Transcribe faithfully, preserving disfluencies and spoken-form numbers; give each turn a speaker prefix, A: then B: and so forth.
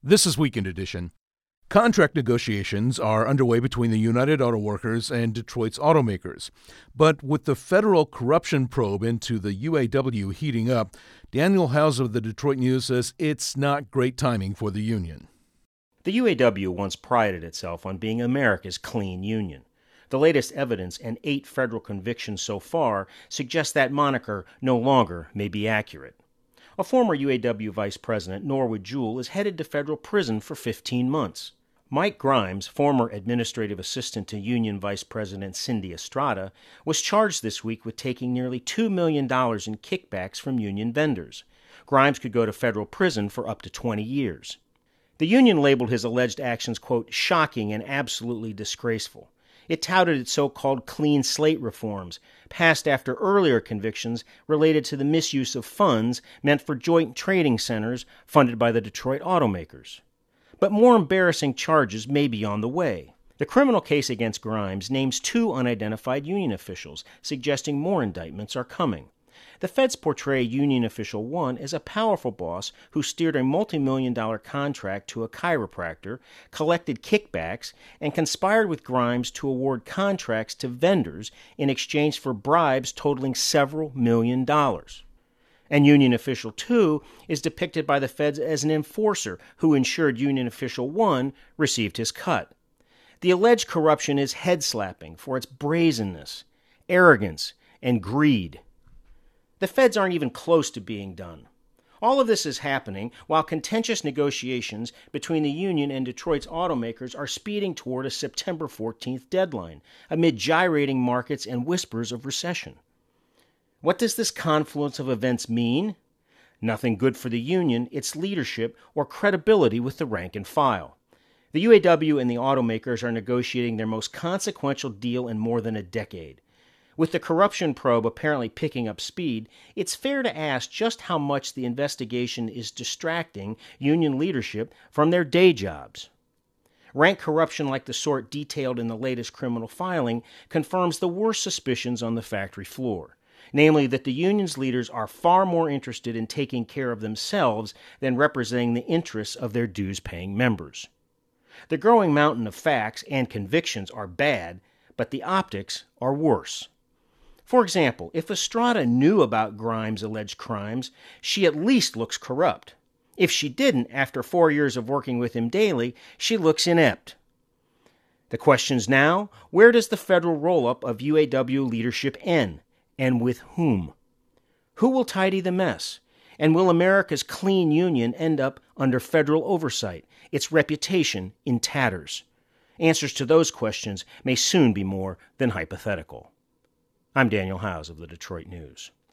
A: This is Weekend Edition. Contract negotiations are underway between the United Auto Workers and Detroit's automakers. But with the federal corruption probe into the U A W heating up, Daniel Howes of the Detroit News says it's not great timing for the union.
B: The U A W once prided itself on being America's clean union. The latest evidence and eight federal convictions so far suggest that moniker no longer may be accurate. A former U A W vice president, Norwood Jewell, is headed to federal prison for fifteen months. Mike Grimes, former administrative assistant to Union Vice President Cindy Estrada, was charged this week with taking nearly two million dollars in kickbacks from union vendors. Grimes could go to federal prison for up to twenty years. The union labeled his alleged actions, quote, shocking and absolutely disgraceful. It touted its so-called clean slate reforms, passed after earlier convictions related to the misuse of funds meant for joint trading centers funded by the Detroit automakers. But more embarrassing charges may be on the way. The criminal case against Grimes names two unidentified union officials, suggesting more indictments are coming. The feds portray Union Official one as a powerful boss who steered a multi-million dollar contract to a chiropractor, collected kickbacks, and conspired with Grimes to award contracts to vendors in exchange for bribes totaling several million dollars. And Union Official two is depicted by the feds as an enforcer who ensured Union Official one received his cut. The alleged corruption is head-slapping for its brazenness, arrogance, and greed. The feds aren't even close to being done. All of this is happening while contentious negotiations between the union and Detroit's automakers are speeding toward a September fourteenth deadline, amid gyrating markets and whispers of recession. What does this confluence of events mean? Nothing good for the union, its leadership, or credibility with the rank and file. The U A W and the automakers are negotiating their most consequential deal in more than a decade. With the corruption probe apparently picking up speed, it's fair to ask just how much the investigation is distracting union leadership from their day jobs. Rank corruption like the sort detailed in the latest criminal filing confirms the worst suspicions on the factory floor, namely that the union's leaders are far more interested in taking care of themselves than representing the interests of their dues-paying members. The growing mountain of facts and convictions are bad, but the optics are worse. For example, if Estrada knew about Grimes' alleged crimes, she at least looks corrupt. If she didn't, after four years of working with him daily, she looks inept. The question's now, where does the federal roll-up of U A W leadership end, and with whom? Who will tidy the mess? And will America's clean union end up under federal oversight, its reputation in tatters? Answers to those questions may soon be more than hypothetical. I'm Daniel Howes of the Detroit News.